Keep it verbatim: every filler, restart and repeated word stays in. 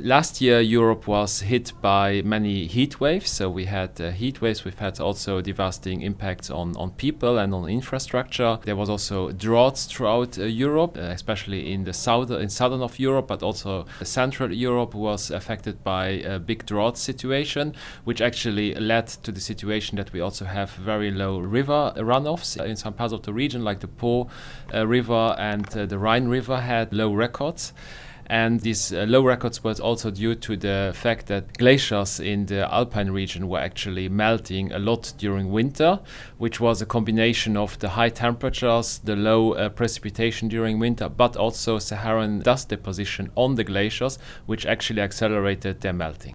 Last year, Europe was hit by many heat waves. So we had uh, heat waves. We've had also devastating impacts on, on people and on infrastructure. There was also droughts throughout uh, Europe, uh, especially in the south, in southern of Europe, but also central Europe was affected by a big drought situation, which actually led to the situation that we also have very low river runoffs in some parts of the region, like the Po uh, River and uh, the Rhine River had low records. And these uh, low records was also due to the fact that glaciers in the Alpine region were actually melting a lot during winter, which was a combination of the high temperatures, the low uh, precipitation during winter, but also Saharan dust deposition on the glaciers, which actually accelerated their melting.